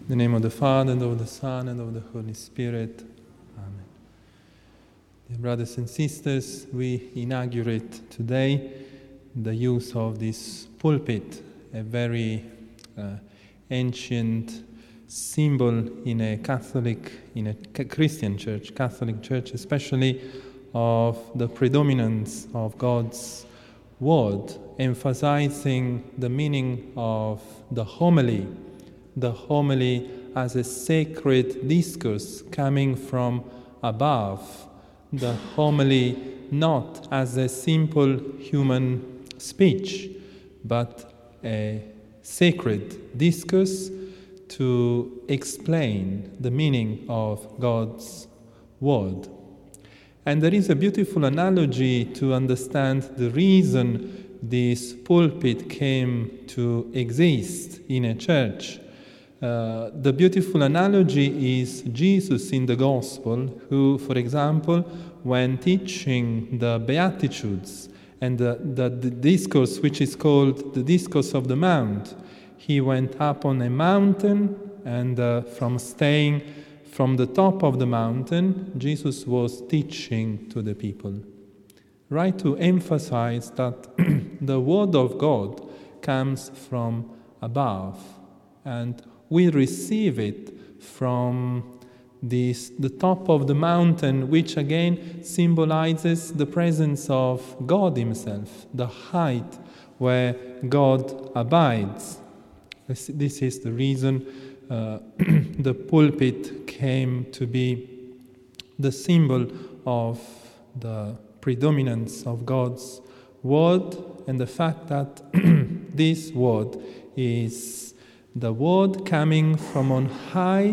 In the name of the Father, and of the Son, and of the Holy Spirit. Amen. Dear brothers and sisters, we inaugurate today the use of this pulpit, a very ancient symbol in a Christian church, Catholic church, especially of the predominance of God's word, emphasizing the meaning of the homily as a sacred discourse coming from above, the homily not as a simple human speech, but a sacred discourse to explain the meaning of God's word. And there is a beautiful analogy to understand the reason this pulpit came to exist in a church. The beautiful analogy is Jesus in the Gospel, who, for example, when teaching the Beatitudes and the discourse which is called the Discourse of the Mount, he went up on a mountain, and from staying from the top of the mountain, Jesus was teaching to the people. Right, to emphasize that the Word of God comes from above, and we receive it from the top of the mountain, which again symbolizes the presence of God Himself, the height where God abides. This is the reason the pulpit came to be the symbol of the predominance of God's word, and the fact that this word is the word coming from on high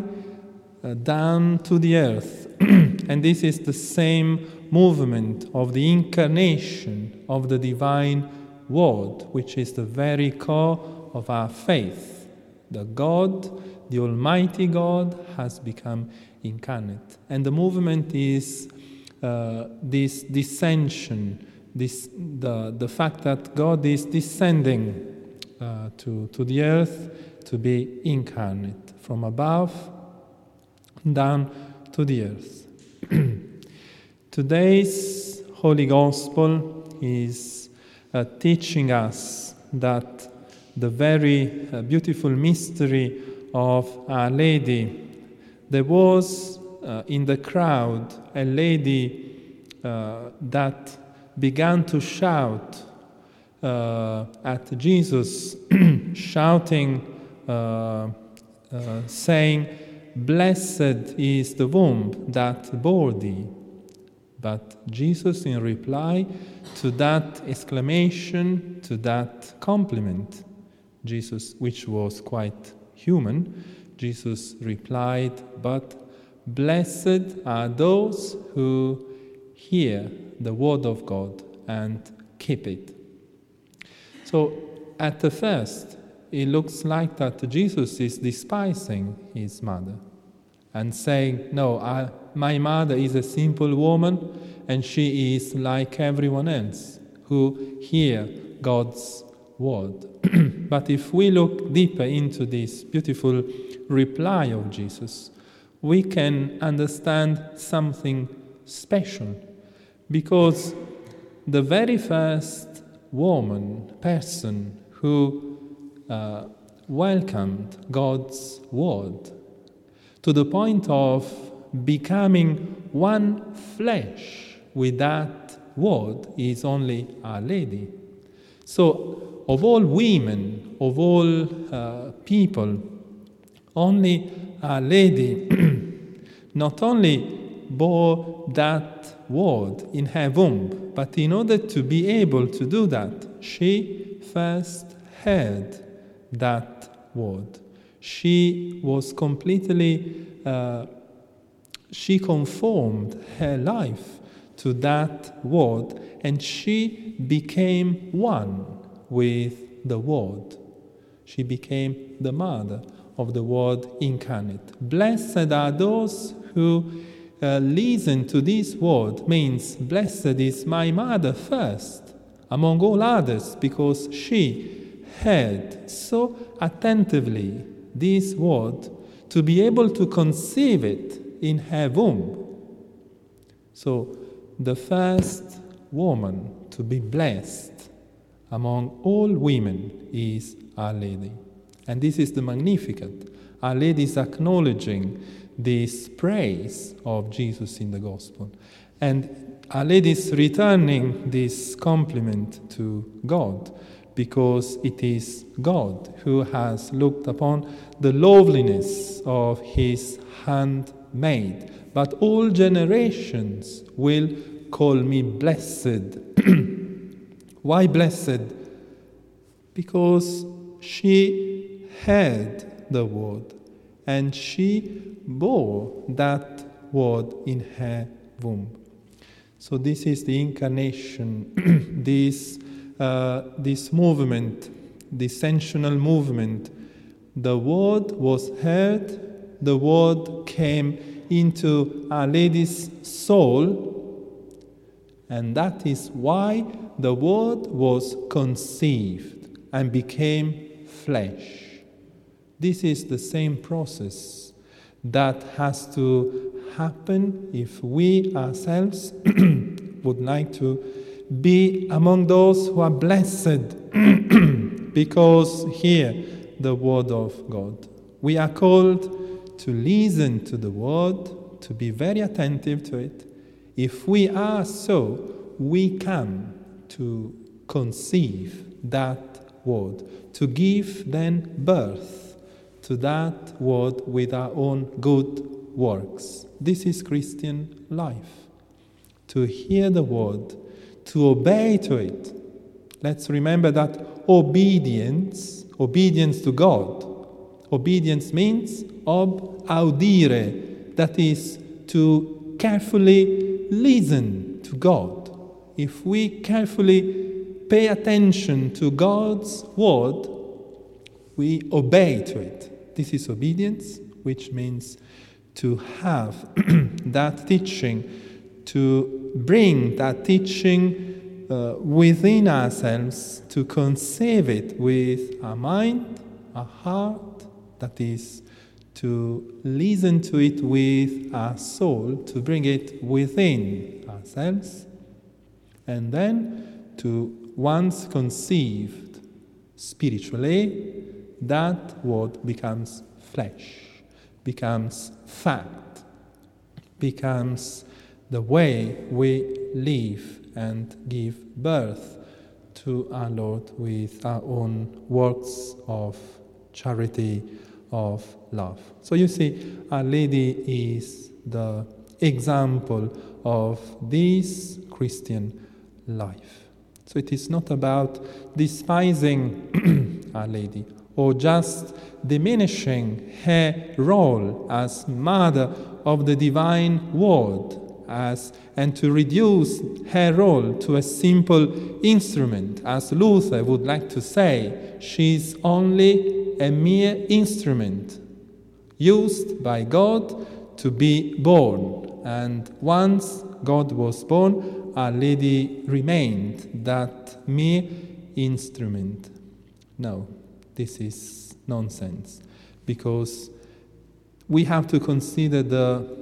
down to the earth. And this is the same movement of the incarnation of the divine word, which is the very core of our faith. The Almighty God has become incarnate. And the movement is this descension, the fact that God is descending to the earth to be incarnate, from above down to the earth. Today's Holy Gospel is teaching us that the very beautiful mystery of Our Lady. There was in the crowd a lady that began to shout at Jesus, shouting, saying, "Blessed is the womb that bore thee." But Jesus, in reply to that exclamation, to that compliment, Jesus, which was quite human, Jesus replied, "But blessed are those who hear the word of God and keep it." So at the first, it looks like that Jesus is despising his mother and saying, "No, my mother is a simple woman, and she is like everyone else who hear God's word." But if we look deeper into this beautiful reply of Jesus, we can understand something special, because the very first person who welcomed God's word to the point of becoming one flesh with that word is only Our Lady. So, of all women, of all people, only Our Lady not only bore that word in her womb, but in order to be able to do that, she first heard that word. She was completely, she conformed her life to that word, and she became one with the word. She became the mother of the word incarnate. Blessed are those who listen to this word, means blessed is my mother first among all others, because she heard so attentively this word to be able to conceive it in her womb. So the first woman to be blessed among all women is Our Lady. And this is the Magnificat. Our Lady is acknowledging this praise of Jesus in the Gospel. And Our Lady is returning this compliment to God, because it is God who has looked upon the loveliness of his handmaid. But all generations will call me blessed. Why blessed? Because she heard the word, and she bore that word in her womb. So this is the incarnation, this movement, the ascensional movement. The word was heard, the word came into Our Lady's soul, and that is why the word was conceived and became flesh. This is the same process that has to happen if we ourselves would like to be among those who are blessed because hear the word of God. We are called to listen to the word, to be very attentive to it. If we are so, we come to conceive that word, to give then birth to that word with our own good works. This is Christian life. To hear the word, to obey to it. Let's remember that obedience to God. Obedience means audire, that is to carefully listen to God. If we carefully pay attention to God's word, we obey to it. This is obedience, which means to have that teaching, to bring that teaching within ourselves, to conceive it with our mind, our heart, that is, to listen to it with our soul, to bring it within ourselves, and then to, once conceived spiritually, that word becomes flesh, becomes fact, becomes the way we live and give birth to our Lord with our own works of charity, of love. So you see, Our Lady is the example of this Christian life. So it is not about despising Our Lady or just diminishing her role as Mother of the Divine Word, and to reduce her role to a simple instrument. As Luther would like to say, she's only a mere instrument used by God to be born. And once God was born, Our Lady remained that mere instrument. No, this is nonsense, because we have to consider the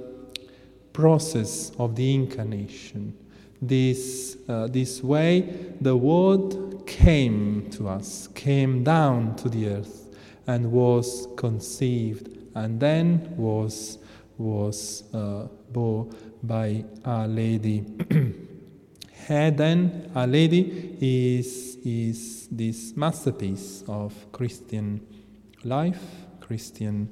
process of the incarnation. This way, the Word came to us, came down to the earth, and was conceived, and then was born by Our Lady. Her then, Our Lady is this masterpiece of Christian life, Christian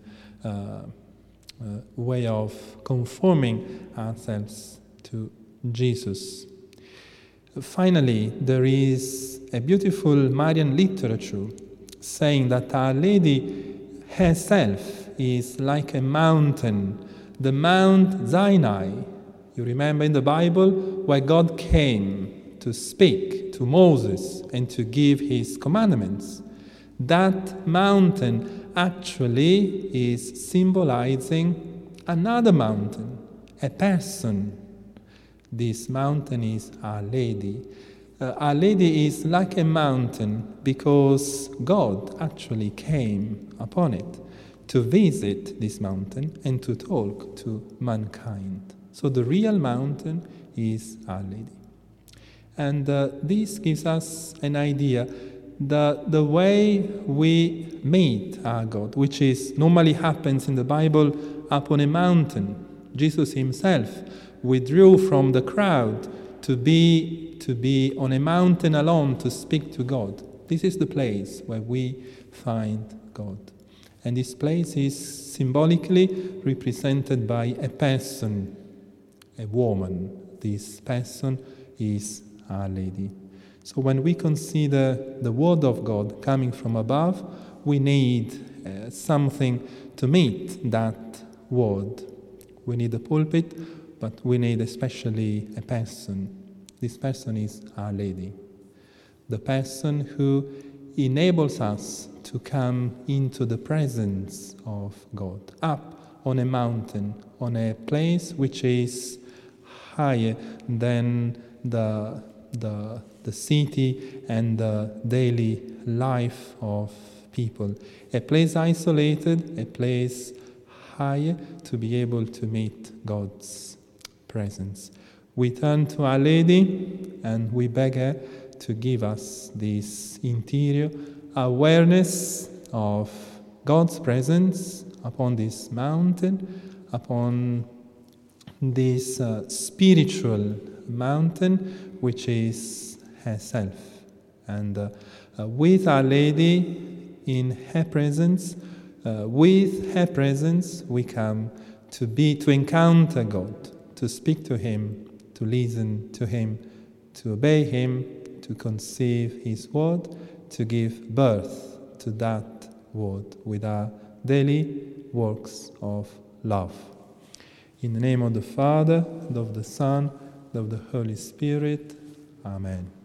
way of conforming ourselves to Jesus. Finally, there is a beautiful Marian literature saying that Our Lady herself is like a mountain, the Mount Sinai. You remember in the Bible where God came to speak to Moses and to give his commandments. That mountain actually is symbolizing another mountain, a person. This mountain is Our Lady. Our Lady is like a mountain because God actually came upon it to visit this mountain and to talk to mankind. So the real mountain is Our Lady. And this gives us an idea that the way we meet our God, which is normally happens in the Bible up on a mountain. Jesus himself withdrew from the crowd to be on a mountain alone to speak to God. This is the place where we find God. And this place is symbolically represented by a person, a woman. This person is Our Lady. So when we consider the Word of God coming from above, we need something to meet that Word. We need a pulpit, but we need especially a person. This person is Our Lady, the person who enables us to come into the presence of God, up on a mountain, on a place which is higher than the city and the daily life of people. A place isolated, a place higher to be able to meet God's presence. We turn to Our Lady and we beg her to give us this interior awareness of God's presence upon this mountain, upon this spiritual mountain, which is herself. And with Our Lady in her presence, with her presence, we come to encounter God, to speak to Him, to listen to Him, to obey Him, to conceive His word, to give birth to that word with our daily works of love. In the name of the Father, and of the Son, and of the Holy Spirit. Amen.